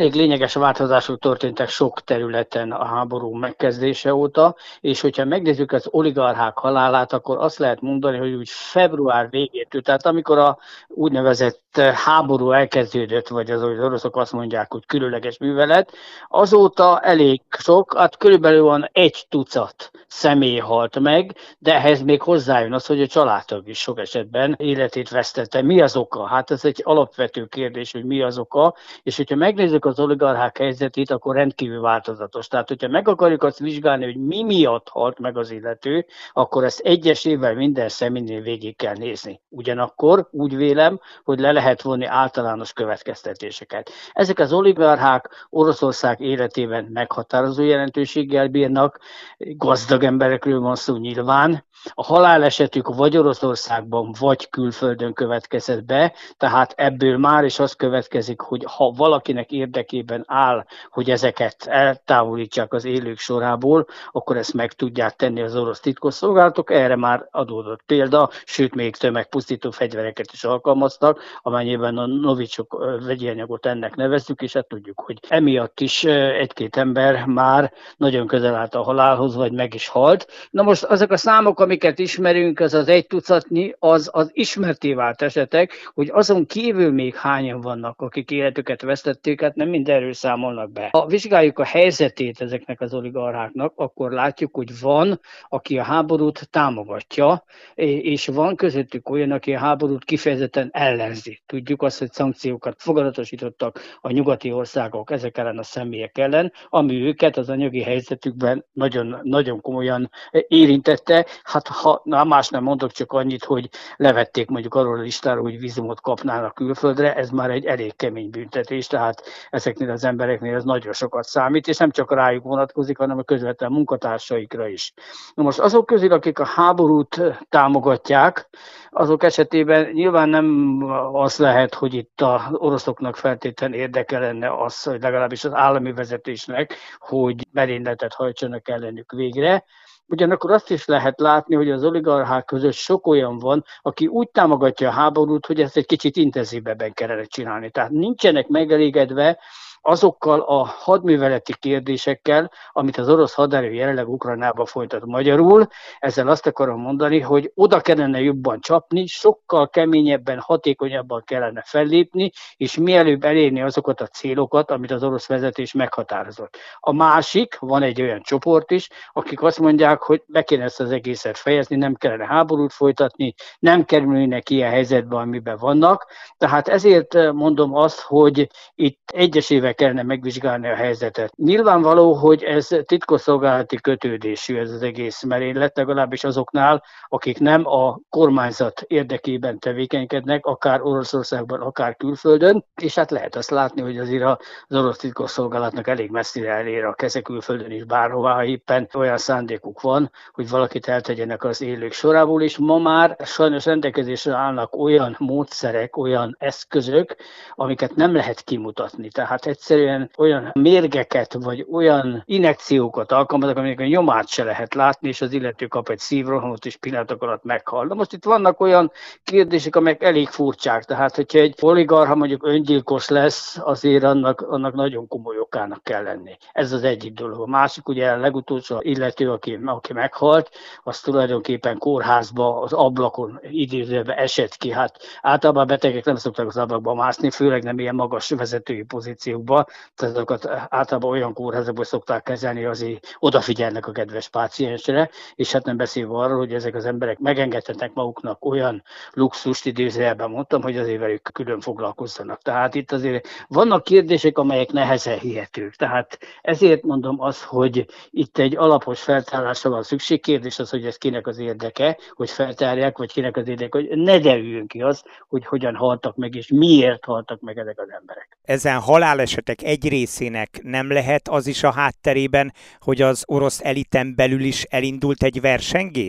elég lényeges változások történtek sok területen a háború megkezdése óta, és hogyha megnézzük az oligarchák halálát, akkor azt lehet mondani, hogy úgy február végétől, tehát amikor a úgynevezett háború elkezdődött, vagy az oroszok azt mondják, hogy különleges művelet, azóta elég sok, hát körülbelül van 1 tucat személy halt meg, de ehhez még hozzájön az, hogy a családtag is sok esetben életét vesztette. Mi az oka? Hát ez egy alapvető kérdés, hogy mi az oka, és hogyha megnézzük az oligarchák helyzetét, akkor rendkívül változatos. Tehát, hogyha meg akarjuk azt vizsgálni, hogy mi miatt halt meg az illető, akkor ezt egyesével minden személynél végig kell nézni. Ugyanakkor úgy vélem, hogy le lehet vonni általános következtetéseket. Ezek az oligarchák Oroszország életében meghatározó jelentőséggel bírnak, gazdag emberekről van szó nyilván. A halálesetük vagy Oroszországban, vagy külföldön következett be, tehát ebből már is az következik, hogy ha valakinek érdekében áll, hogy ezeket eltávolítsák az élők sorából, akkor ezt meg tudják tenni az orosz titkosszolgálatok. Erre már adódott példa, sőt még tömegpusztító fegyvereket is alkalmaztak, amennyiben a novicsok vegyi anyagot ennek nevezzük, és hát tudjuk, hogy emiatt is egy-két ember már nagyon közel állt a halálhoz, vagy meg is halt. Na most azok a számok, amiket ismerünk, az az 1 tucatnyi, az ismerté vált esetek, hogy azon kívül még hányan vannak, akik életüket vesztették, hát nem mindenről számolnak be. Ha vizsgáljuk a helyzetét ezeknek az oligarcháknak, akkor látjuk, hogy van, aki a háborút támogatja, és van közöttük olyan, aki a háborút kifejezetten ellenzi. Tudjuk azt, hogy szankciókat foganatosítottak a nyugati országok ezek ellen a személyek ellen, ami őket az anyagi helyzetükben nagyon, nagyon komolyan érintette. Hát ha más nem mondok, csak annyit, hogy levették mondjuk arról a listáról, hogy vízumot kapnának külföldre, ez már egy elég kemény büntetés, tehát ezeknél az embereknél ez nagyon sokat számít, és nem csak rájuk vonatkozik, hanem a közvetlen munkatársaikra is. Na most azok közül, akik a háborút támogatják, azok esetében nyilván nem az lehet, hogy itt az oroszoknak feltétlenül érdeke lenne az, hogy legalábbis az állami vezetésnek, hogy merényletet hajtsanak ellenük végre. Ugyanakkor azt is lehet látni, hogy az oligarchák között sok olyan van, aki úgy támogatja a háborút, hogy ezt egy kicsit intenzívebben kellene csinálni. Tehát nincsenek megelégedve azokkal a hadműveleti kérdésekkel, amit az orosz haderő jelenleg Ukrajnába folytat magyarul. Ezzel azt akarom mondani, hogy oda kellene jobban csapni, sokkal keményebben, hatékonyabban kellene fellépni, és mielőbb elérni azokat a célokat, amit az orosz vezetés meghatározott. A másik, van egy olyan csoport is, akik azt mondják, hogy be kéne ezt az egészet fejezni, nem kellene háborút folytatni, nem kerülnének ilyen helyzetbe, amiben vannak. Tehát ezért mondom azt, hogy itt egyesével kellene megvizsgálni a helyzetet. Nyilvánvaló, hogy ez titkosszolgálati kötődésű ez az egész merénylet, legalábbis azoknál, akik nem a kormányzat érdekében tevékenykednek, akár Oroszországban, akár külföldön, és hát lehet azt látni, hogy azért az orosz titkosszolgálatnak elég messzire elér a keze külföldön is bárhová, ha éppen olyan szándékuk van, hogy valakit eltegyenek az élők sorából, és ma már sajnos rendelkezésre állnak olyan módszerek, olyan eszközök, amiket nem lehet kimutatni. Tehát egyszerűen olyan mérgeket, vagy olyan injekciókat alkalmaznak, amiket a nyomát se lehet látni, és az illető kap egy szívrohamot, és pillanatok alatt meghal. De most itt vannak olyan kérdések, amelyek elég furcsák. Tehát, hogyha egy oligarcha mondjuk öngyilkos lesz, azért annak nagyon komoly okának kell lenni. Ez az egyik dolog. A másik, ugye a legutolsó illető, aki meghalt, az tulajdonképpen kórházba, az ablakon idézőben esett ki. Hát általában a betegek nem szoktak az ablakba mászni, főleg nem ilyen magas vezetői pozíciókba, tehát azokat általában olyan kórházakban szokták kezelni, azért odafigyelnek a kedves páciensre, és hát nem beszélve arról, hogy ezek az emberek megengedhetnek maguknak olyan luxust, idézőjelben mondtam, hogy azért velük külön foglalkozzanak. Tehát itt azért vannak kérdések, amelyek nehezen hihetők. Tehát ezért mondom azt, hogy itt egy alapos feltárásra van szükség. Kérdés az, hogy ez kinek az érdeke, hogy feltárják, vagy kinek az érdeke, hogy ne derüljön ki az, hogy hogyan haltak meg, és miért haltak meg ezek az emberek. Ezen halálesetek egy részének nem lehet az is a hátterében, hogy az orosz eliten belül is elindult egy versengés?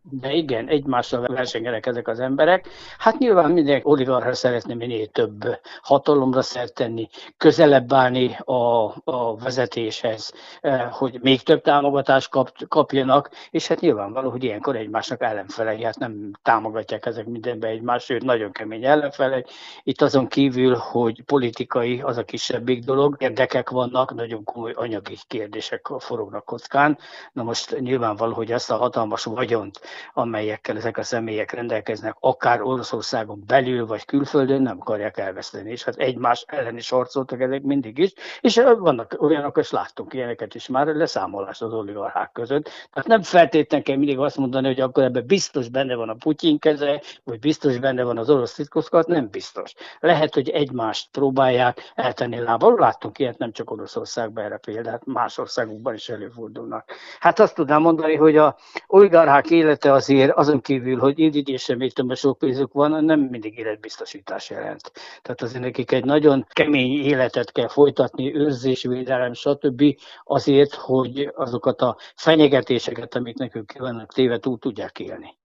De igen, egymással versengenek ezek az emberek. Hát nyilván minden oligarcha szeretne minél több hatalomra szert tenni, közelebb állni a vezetéshez, hogy még több támogatást kapjanak, és hát nyilvánvaló, hogy ilyenkor egymásnak ellenfelei, hát nem támogatják ezek mindenben egymást, sőt nagyon kemény ellenfelek. Itt azon kívül, hogy politikai, az a kisebbik dolog, érdekek vannak, nagyon komoly anyagi kérdések forognak kockán. Na most nyilvánvaló, hogy ezt a hatalmas vagyont, amelyekkel ezek a személyek rendelkeznek, akár Oroszországon belül, vagy külföldön nem akarják elveszteni. És hát egymás ellen is harcoltak ezek mindig is, és vannak olyanok, és láttunk ilyeneket is már, leszámolás az oligarchák között. Tehát nem feltétlenül kell mindig azt mondani, hogy akkor ebben biztos benne van a Putyin keze, vagy biztos benne van az orosz titkoszolgálat, nem biztos. Lehet, hogy egymást próbálják eltenni lábbal. Láttunk ilyet nem csak Oroszországban erre példát, más országokban is előfordulnak. Hát azt tudnám mondani, hogy a oligarchák élete azért azon kívül, hogy irigylésre még több sok pénzük van, nem mindig életbiztosítás jelent. Tehát azért nekik egy nagyon kemény életet kell folytatni, őrzés, védelem, stb. Azért, hogy azokat a fenyegetéseket, amik nekünk vannak téve, túl tudják élni.